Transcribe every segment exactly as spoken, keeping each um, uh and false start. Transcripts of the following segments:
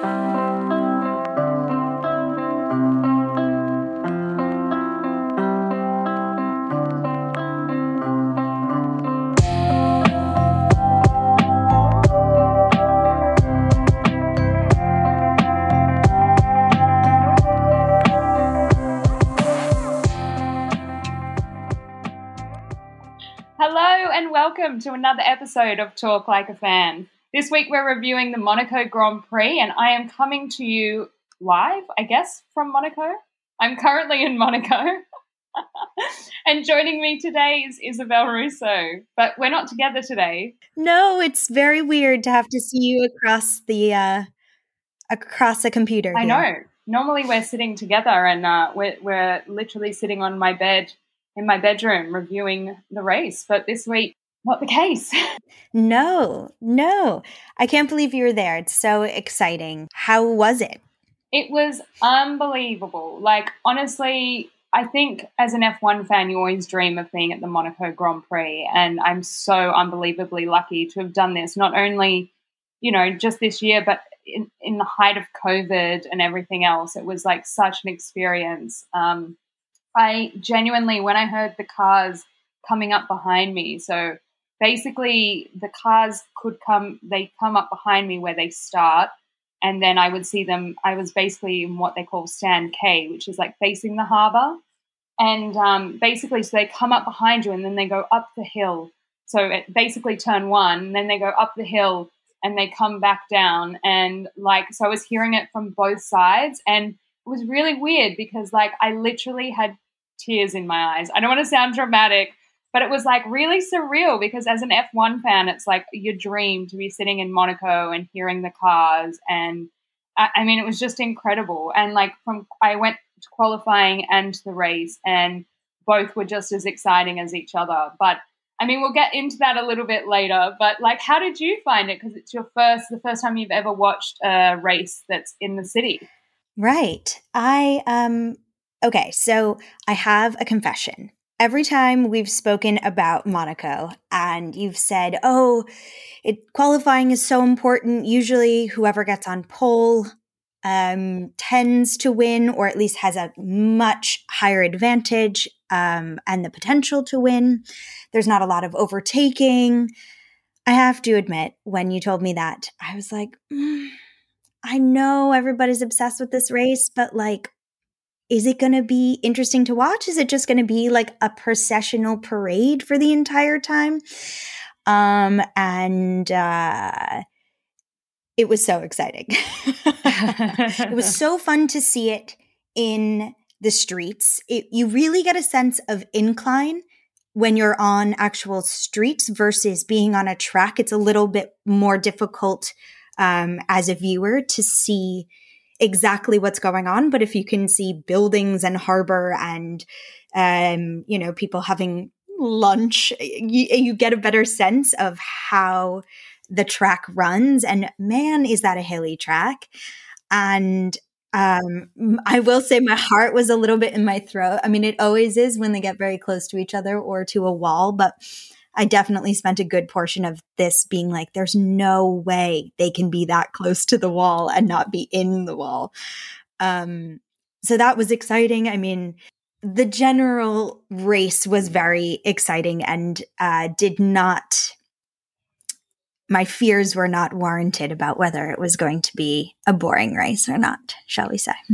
Hello and welcome to another episode of Talk Like a Fan. This week we're reviewing the Monaco Grand Prix and I am coming to you live, I guess, from Monaco. I'm currently in Monaco. And joining me today is Isabel Russo, but we're not together today. No, it's very weird to have to see you across the uh, across a computer. I here. know. Normally we're sitting together and uh, we're, we're literally sitting on my bed in my bedroom reviewing the race, but this week, not the case. No, no. I can't believe you were there. It's so exciting. How was it? It was unbelievable. Like, honestly, I think as an F one fan, you always dream of being at the Monaco Grand Prix, and I'm so unbelievably lucky to have done this, not only, you know, just this year, but in, in the height of COVID and everything else. It was like such an experience. Um, I genuinely, when I heard the cars coming up behind me, so basically the cars could come, they come up behind me where they start, and then I would see them, I was basically in what they call stand K, which is like facing the harbour. And um, basically, so they come up behind you and then they go up the hill. So it basically turn one, and then they go up the hill and they come back down. And like, so I was hearing it from both sides, and it was really weird because like I literally had tears in my eyes. I don't want to sound dramatic, but it was like really surreal because as an F one fan, it's like your dream to be sitting in Monaco and hearing the cars. And I, I mean, it was just incredible. And like from, I went to qualifying and to the race, and both were just as exciting as each other. But I mean, we'll get into that a little bit later, but like, how did you find it? Because it's your first, the first time you've ever watched a race that's in the city. Right. I, um, okay, so I have a confession. Every time we've spoken about Monaco and you've said, oh, it, qualifying is so important. Usually whoever gets on pole um, tends to win, or at least has a much higher advantage um, and the potential to win. There's not a lot of overtaking. I have to admit, when you told me that, I was like, mm, I know everybody's obsessed with this race, but like, is it going to be interesting to watch? Is it just going to be like a processional parade for the entire time? Um, and uh, it was so exciting. It was so fun to see it in the streets. It, you really get a sense of incline when you're on actual streets versus being on a track. It's a little bit more difficult um, as a viewer to see exactly what's going on. But if you can see buildings and harbor and, um, you know, people having lunch, you, you get a better sense of how the track runs. And man, is that a hilly track. And um, I will say my heart was a little bit in my throat. I mean, it always is when they get very close to each other or to a wall, but I definitely spent a good portion of this being like, there's no way they can be that close to the wall and not be in the wall. Um, so that was exciting. I mean, the general race was very exciting and uh, did not, my fears were not warranted about whether it was going to be a boring race or not, shall we say.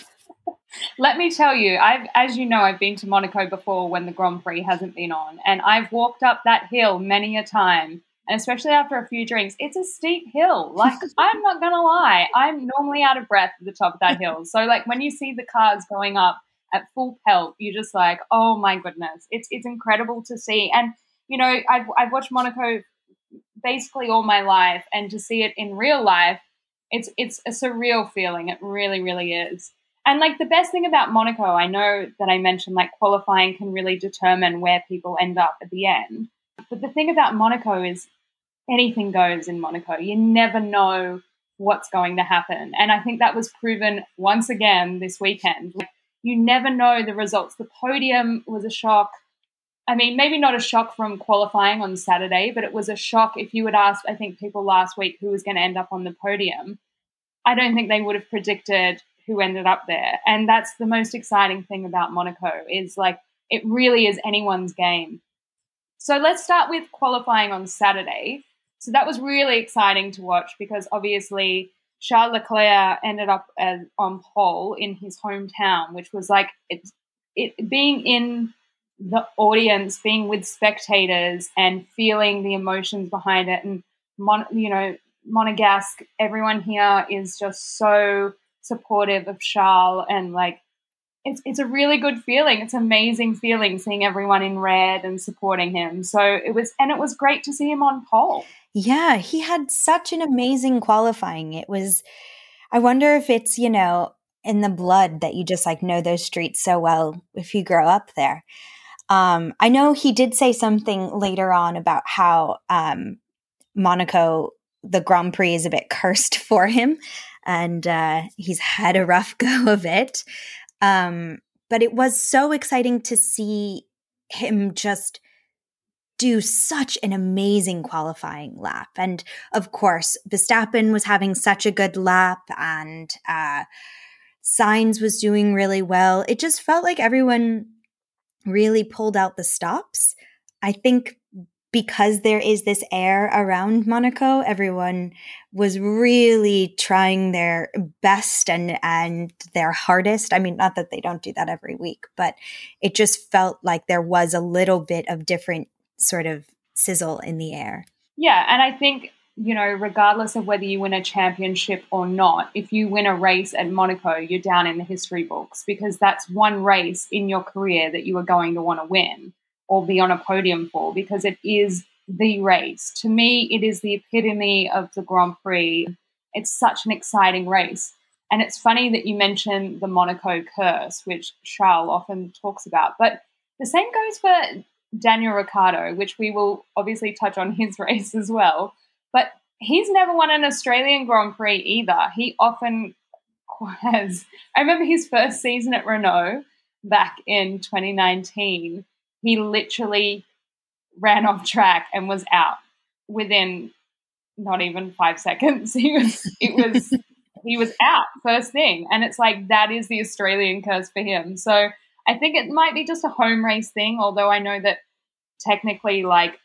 Let me tell you, I've, as you know, I've been to Monaco before when the Grand Prix hasn't been on, and I've walked up that hill many a time, and especially after a few drinks, it's a steep hill. Like, I'm not going to lie, I'm normally out of breath at the top of that hill. So, like, when you see the cars going up at full pelt, you're just like, oh my goodness, it's it's incredible to see. And, you know, I've, I've watched Monaco basically all my life, and to see it in real life, it's it's a surreal feeling. It really, really is. And like the best thing about Monaco, I know that I mentioned like qualifying can really determine where people end up at the end. But the thing about Monaco is anything goes in Monaco. You never know what's going to happen. And I think that was proven once again this weekend. Like, you never know the results. The podium was a shock. I mean, maybe not a shock from qualifying on Saturday, but it was a shock if you had asked, I think, people last week who was going to end up on the podium. I don't think they would have predicted who ended up there. And that's the most exciting thing about Monaco is like it really is anyone's game. So let's start with qualifying on Saturday. So that was really exciting to watch because obviously Charles Leclerc ended up as, on pole in his hometown, which was like it, it being in the audience, being with spectators and feeling the emotions behind it. And, Mon, you know, Monegasque, everyone here is just so supportive of Charles and like it's it's a really good feeling. It's an amazing feeling seeing everyone in red and supporting him. So it was, and it was great to see him on pole. Yeah, he had such an amazing qualifying. It was, I wonder if it's, you know, in the blood that you just like know those streets so well if you grow up there. Um, I know he did say something later on about how um, Monaco, the Grand Prix is a bit cursed for him and uh, he's had a rough go of it. Um, but it was so exciting to see him just do such an amazing qualifying lap. And of course, Verstappen was having such a good lap and uh, Sainz was doing really well. It just felt like everyone really pulled out the stops. I think because there is this air around Monaco, everyone was really trying their best and, and their hardest. I mean, not that they don't do that every week, but it just felt like there was a little bit of different sort of sizzle in the air. Yeah, and I think, you know, regardless of whether you win a championship or not, if you win a race at Monaco, you're down in the history books because that's one race in your career that you are going to want to win or be on a podium for because it is the race. To me, it is the epitome of the Grand Prix. It's such an exciting race. And it's funny that you mentioned the Monaco curse, which Charles often talks about. But the same goes for Daniel Ricciardo, which we will obviously touch on his race as well. But he's never won an Australian Grand Prix either. He often has. I remember his first season at Renault back in twenty nineteen. He literally ran off track and was out within not even five seconds. He was, it was, he was out first thing. And it's like, that is the Australian curse for him. So I think it might be just a home race thing, although I know that technically like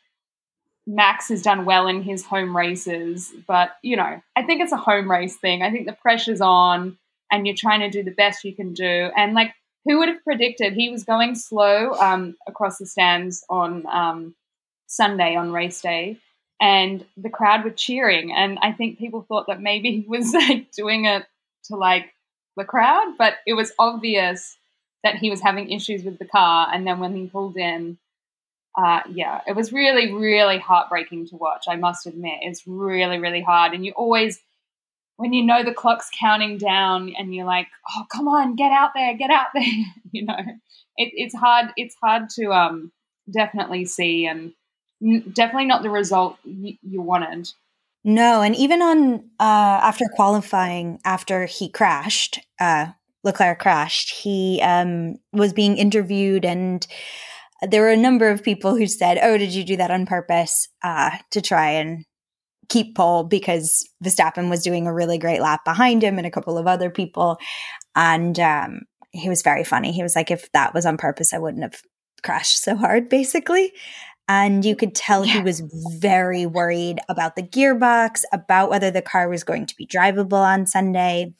Max has done well in his home races, but you know, I think it's a home race thing. I think the pressure's on and you're trying to do the best you can do. And like, who would have predicted he was going slow um, across the stands on um, Sunday on race day and the crowd were cheering. And I think people thought that maybe he was like doing it to like the crowd, but it was obvious that he was having issues with the car. And then when he pulled in, uh, yeah, it was really, really heartbreaking to watch. I must admit, it's really, really hard. And you always, when you know the clock's counting down and you're like, oh, come on, get out there, get out there. You know, it, it's hard. It's hard to um, definitely see and n- definitely not the result y- you wanted. No. And even on uh, after qualifying, after he crashed, uh, Leclerc crashed, he um, was being interviewed and there were a number of people who said, oh, did you do that on purpose uh, to try and keep pole because Verstappen was doing a really great lap behind him and a couple of other people. And um, he was very funny. He was like, if that was on purpose, I wouldn't have crashed so hard, basically. And you could tell yeah. he was very worried about the gearbox, about whether the car was going to be drivable on Sunday.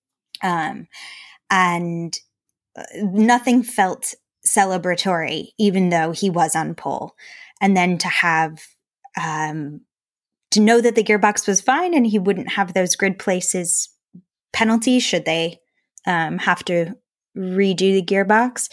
Um, and nothing felt celebratory, even though he was on pole. And then to have um, to know that the gearbox was fine and he wouldn't have those grid places penalties should they um, have to redo the gearbox.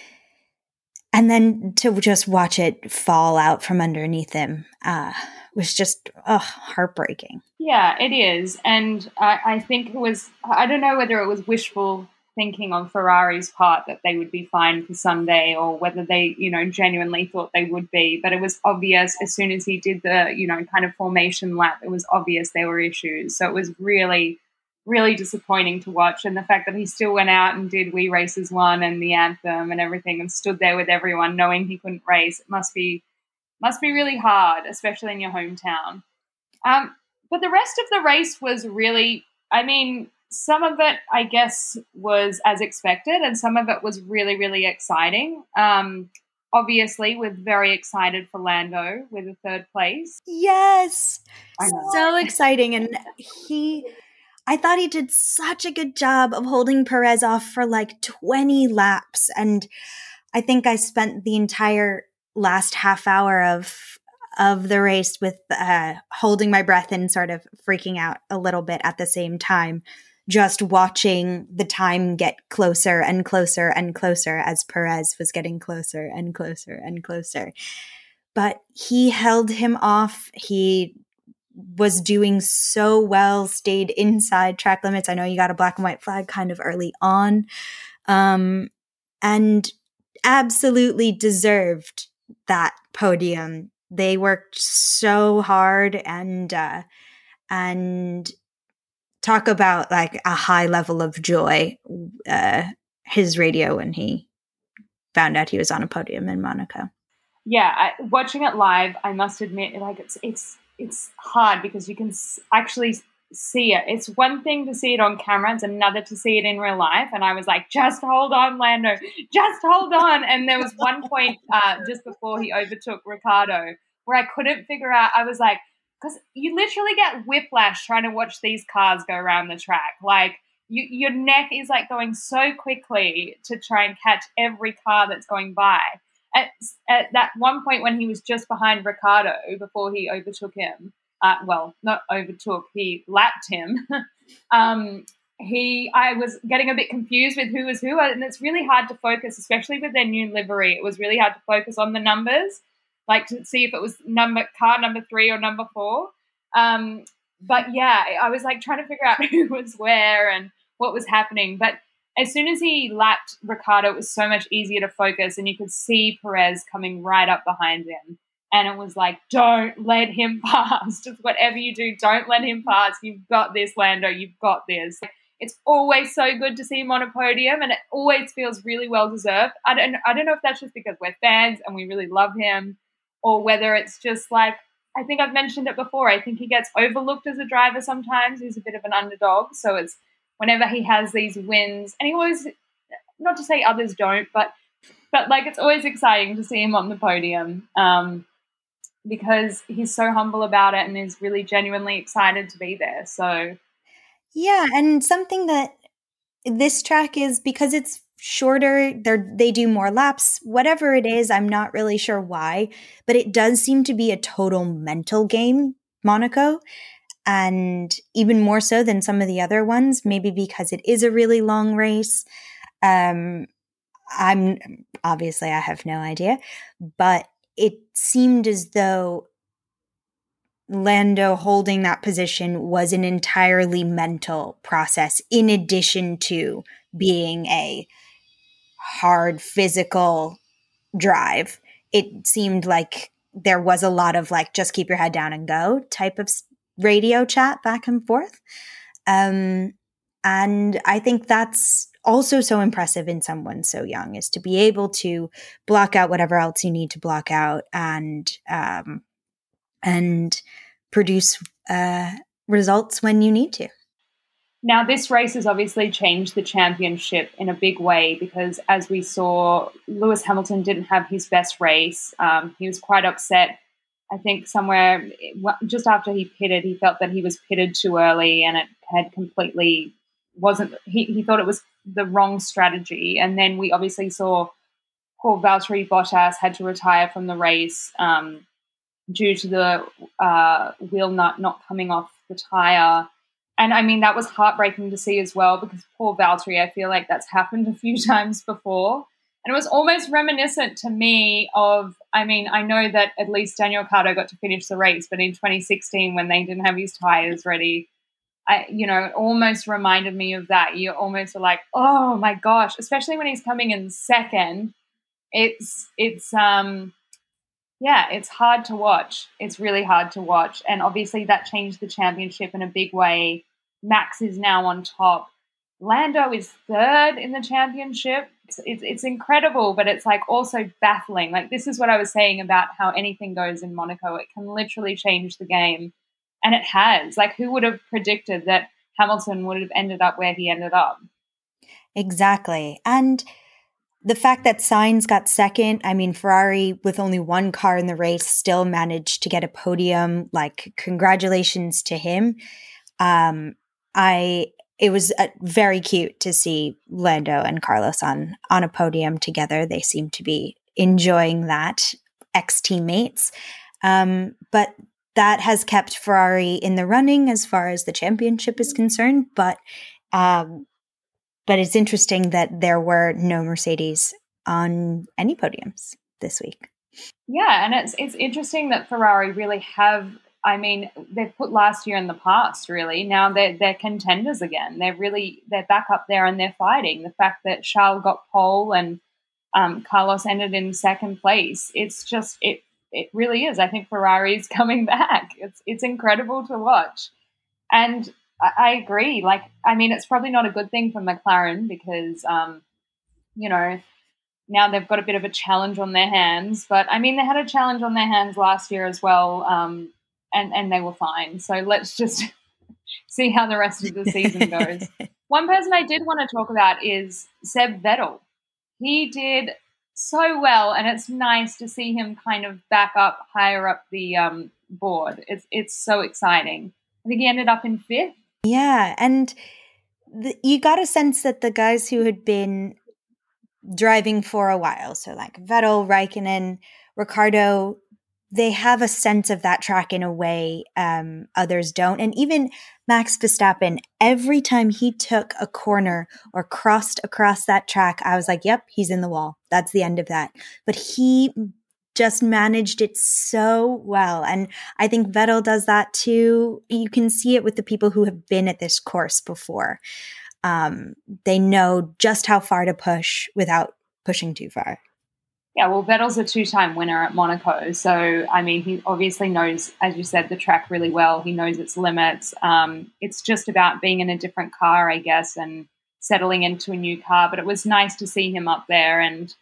And then to just watch it fall out from underneath him uh, was just oh, heartbreaking. Yeah, it is. And I, I think it was, I don't know whether it was wishful thinking on Ferrari's part that they would be fine for Sunday or whether they, you know, genuinely thought they would be. But it was obvious as soon as he did the, you know, kind of formation lap, it was obvious there were issues. So it was really, really disappointing to watch. And the fact that he still went out and did We Races One and the anthem and everything and stood there with everyone knowing he couldn't race, it must be, must be really hard, especially in your hometown. Um, but the rest of the race was really I mean, some of it, I guess, was as expected, and some of it was really, really exciting. Um, obviously, we're very excited for Lando with a third place. Yes. I know. So exciting. And he, I thought he did such a good job of holding Perez off for like twenty laps. And I think I spent the entire last half hour of of the race with uh, holding my breath and sort of freaking out a little bit at the same time, just watching the time get closer and closer and closer as Perez was getting closer and closer and closer. But he held him off. He was doing so well, stayed inside track limits. I know you got a black and white flag kind of early on, um, and absolutely deserved that podium. They worked so hard, and uh, and talk about like a high level of joy. Uh, his radio when he found out he was on a podium in Monaco. Yeah, I, watching it live, I must admit, like it's it's it's hard because you can s- actually see it. It's one thing to see it on camera; it's another to see it in real life. And I was like, "Just hold on, Lando, just hold on." And there was one point uh, just before he overtook Ricciardo where I couldn't figure out. I was like, because you literally get whiplash trying to watch these cars go around the track. Like you, your neck is like going so quickly to try and catch every car that's going by. At, at that one point when he was just behind Ricciardo before he overtook him, uh, well, not overtook, he lapped him. um, he, I was getting a bit confused with who was who, and it's really hard to focus, especially with their new livery. It was really hard to focus on the numbers, like to see if it was number car number three or number four. Um, but yeah, I was like trying to figure out who was where and what was happening. But as soon as he lapped Ricciardo, it was so much easier to focus, and you could see Perez coming right up behind him. And it was like, don't let him pass. Just whatever you do, don't let him pass. You've got this, Lando. You've got this. It's always so good to see him on a podium, and it always feels really well-deserved. I don't, I don't know if that's just because we're fans and we really love him, or whether it's just like, I think I've mentioned it before, I think he gets overlooked as a driver sometimes. He's a bit of an underdog, so it's whenever he has these wins, and he always, not to say others don't, but but like it's always exciting to see him on the podium um, because he's so humble about it and is really genuinely excited to be there. So yeah, and something that this track is, because it's shorter, they they do more laps, whatever it is, I'm not really sure why, but it does seem to be a total mental game, Monaco. And even more so than some of the other ones, maybe because it is a really long race. Um, I'm obviously I have no idea, but it seemed as though Lando holding that position was an entirely mental process, in addition to being a hard physical drive. It seemed like there was a lot of like, just keep your head down and go type of radio chat back and forth. Um, and I think that's also so impressive in someone so young, is to be able to block out whatever else you need to block out and, um, and produce, uh, results when you need to. Now, this race has obviously changed the championship in a big way because, as we saw, Lewis Hamilton didn't have his best race. Um, he was quite upset. I think somewhere just after he pitted, he felt that he was pitted too early and it had completely wasn't, he, he thought it was the wrong strategy. And then we obviously saw poor Valtteri Bottas had to retire from the race um, due to the uh, wheel nut not coming off the tyre. And I mean, that was heartbreaking to see as well because poor Valtteri, I feel like that's happened a few times before. And it was almost reminiscent to me of, I mean, I know that at least Daniel Ricciardo got to finish the race, but in twenty sixteen when they didn't have his tyres ready, I, you know, it almost reminded me of that. You almost are like, oh my gosh, especially when he's coming in second. It's, it's, um, yeah, it's hard to watch. It's really hard to watch. And obviously that changed the championship in a big way. Max is now on top. Lando is third in the championship. It's, it's, it's incredible, but it's like also baffling. Like this is what I was saying about how anything goes in Monaco. It can literally change the game. And it has. Like who would have predicted that Hamilton would have ended up where he ended up. Exactly. And the fact that Sainz got second, I mean, Ferrari with only one car in the race still managed to get a podium. Like, congratulations to him. Um, I it was uh, very cute to see Lando and Carlos on on a podium together. They seem to be enjoying that, ex-teammates. Um, but that has kept Ferrari in the running as far as the championship is concerned. But um, But it's interesting that there were no Mercedes on any podiums this week. Yeah, and it's it's interesting that Ferrari really have, I mean, they've put last year in the past, really. Now they're, they're contenders again. They're really, they're back up there and they're fighting. The fact that Charles got pole and um, Carlos ended in second place, it's just, it it really is. I think Ferrari's coming back. It's, it's incredible to watch. And I agree. Like, I mean, it's probably not a good thing for McLaren because, um, you know, now they've got a bit of a challenge on their hands. But, I mean, they had a challenge on their hands last year as well, um, and, and they were fine. So let's just see how the rest of the season goes. One person I did want to talk about is Seb Vettel. He did so well, and it's nice to see him kind of back up higher up the um, board. It's, it's so exciting. I think he ended up in fifth. Yeah, and the, you got a sense that the guys who had been driving for a while, so like Vettel, Raikkonen, Ricciardo, they have a sense of that track in a way um, others don't. And even Max Verstappen, every time he took a corner or crossed across that track, I was like, yep, he's in the wall. That's the end of that. But he just managed it so well. And I think Vettel does that too. You can see it with the people who have been at this course before. Um, they know just how far to push without pushing too far. Yeah, well, Vettel's a two-time winner at Monaco. So, I mean, he obviously knows, as you said, the track really well. He knows its limits. Um, it's just about being in a different car, I guess, and settling into a new car. But it was nice to see him up there. And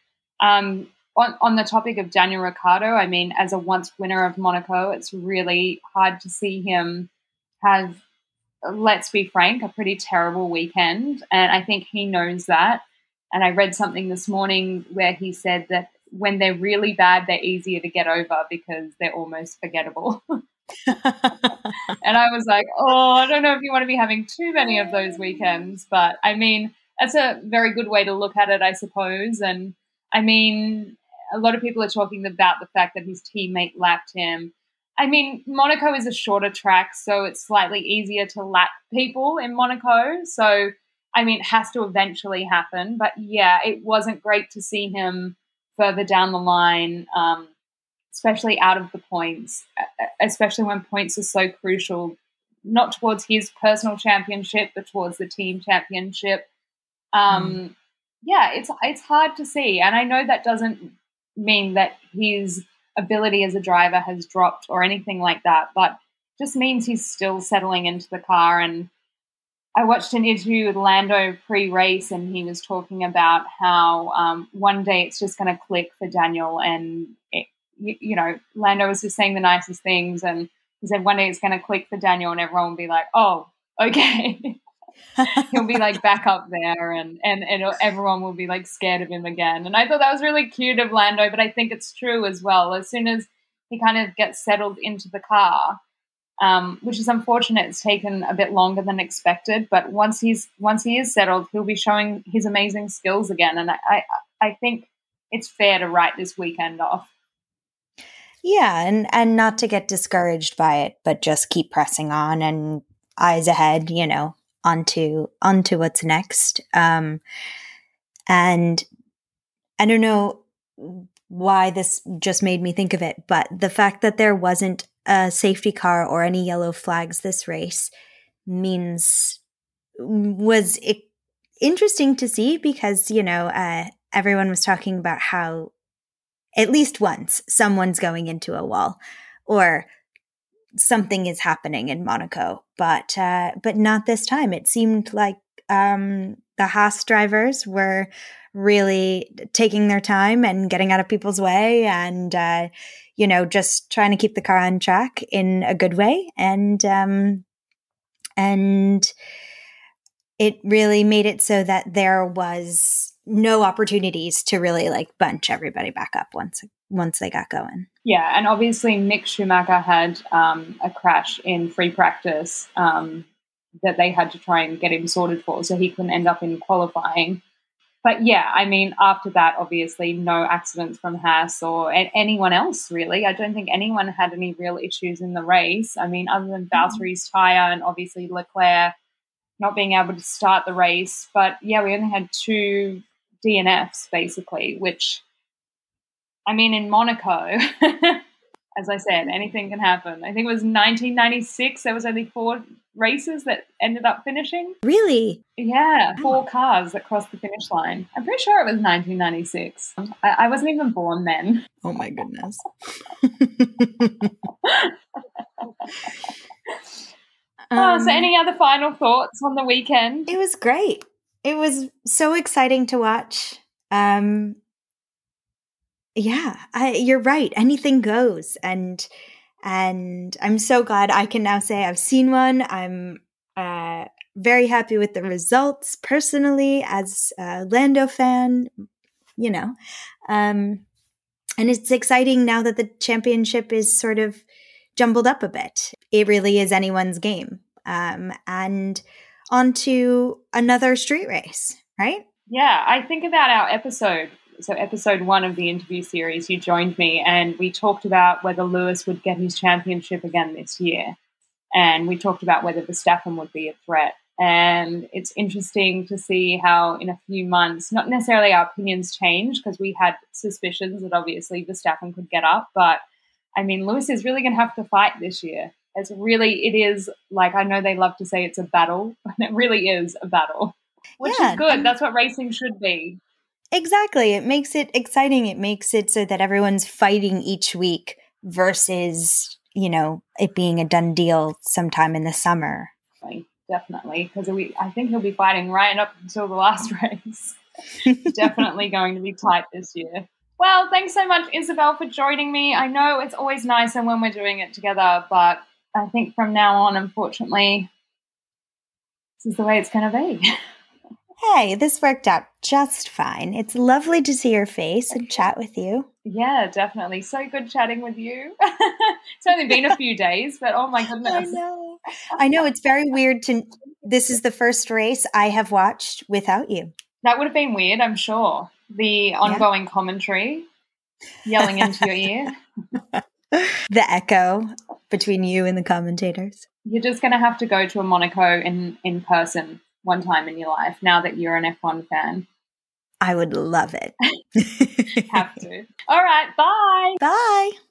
um On, on the topic of Daniel Ricciardo, I mean, as a once winner of Monaco, it's really hard to see him have, let's be frank, a pretty terrible weekend. And I think he knows that. And I read something this morning where he said that when they're really bad, they're easier to get over because they're almost forgettable. And I was like, oh, I don't know if you want to be having too many of those weekends. But, I mean, that's a very good way to look at it, I suppose. And, I mean, a lot of people are talking about the fact that his teammate lapped him. I mean, Monaco is a shorter track, so it's slightly easier to lap people in Monaco. So, I mean, it has to eventually happen. But, yeah, it wasn't great to see him further down the line, um, especially out of the points, especially when points are so crucial, not towards his personal championship, but towards the team championship. Um, mm. Yeah, it's it's hard to see. And I know that doesn't mean that his ability as a driver has dropped or anything like that, but just means he's still settling into the car. And I watched an interview with Lando pre-race, and he was talking about how um, one day it's just going to click for Daniel. And, it, you, you know, Lando was just saying the nicest things, and he said one day it's going to click for Daniel and everyone will be like, oh, okay. He'll be like back up there, and, and, and everyone will be like scared of him again. And I thought that was really cute of Lando, but I think it's true as well. As soon as he kind of gets settled into the car, um, which is unfortunate, it's taken a bit longer than expected. But once he's once he is settled, he'll be showing his amazing skills again. And I I, I think it's fair to write this weekend off. Yeah, and and not to get discouraged by it, but just keep pressing on and eyes ahead. You know. onto onto what's next. Um, and I don't know why this just made me think of it, but the fact that there wasn't a safety car or any yellow flags this race means was it interesting to see because, you know, uh, everyone was talking about how at least once someone's going into a wall or something is happening in Monaco, but uh, but not this time. It seemed like um, the Haas drivers were really taking their time and getting out of people's way, and uh, you know, just trying to keep the car on track in a good way. And um, and it really made it so that there was no opportunities to really like bunch everybody back up once once they got going. Yeah, and obviously Mick Schumacher had um, a crash in free practice um, that they had to try and get him sorted for, so he couldn't end up in qualifying. But yeah, I mean, after that, obviously, no accidents from Haas or a- anyone else, really. I don't think anyone had any real issues in the race. I mean, other than Valtteri's tyre and obviously Leclerc not being able to start the race. But yeah, we only had two D N Fs, basically, which, I mean, in Monaco, as I said, anything can happen. I think it was nineteen ninety-six. There was only four races that ended up finishing. Really? Yeah, four cars that crossed the finish line. I'm pretty sure it was nineteen ninety-six. I, I wasn't even born then. Oh my goodness. Oh, so any other final thoughts on the weekend? It was great. It was so exciting to watch. Um, yeah, I, you're right. Anything goes, and and I'm so glad I can now say I've seen one. I'm uh, very happy with the results personally as a Lando fan. You know, um, and it's exciting now that the championship is sort of jumbled up a bit. It really is anyone's game. Um, and on to another street race, right? Yeah, I think about our episode. So episode one of the interview series, you joined me and we talked about whether Lewis would get his championship again this year. And we talked about whether Verstappen would be a threat. And it's interesting to see how in a few months, not necessarily our opinions change because we had suspicions that obviously Verstappen could get up. But, I mean, Lewis is really going to have to fight this year. It's really, it is, like, I know they love to say it's a battle, but it really is a battle, which yeah, is good. That's what racing should be. Exactly. It makes it exciting. It makes it so that everyone's fighting each week versus, you know, it being a done deal sometime in the summer. Definitely, because we I think he'll be fighting right up until the last race. Definitely going to be tight this year. Well, thanks so much, Isabel, for joining me. I know it's always nicer when we're doing it together, but I think from now on, unfortunately, this is the way it's going to be. Hey, this worked out just fine. It's lovely to see your face and chat with you. Yeah, definitely. So good chatting with you. It's only been a few days, but oh my goodness. I know. I know. It's very weird to, this is the first race I have watched without you. That would have been weird, I'm sure. The ongoing yeah. commentary yelling into your ear. The echo between you and the commentators. You're just going to have to go to a Monaco in, in person one time in your life now that you're an F one fan. I would love it. Have to. All right. Bye. Bye.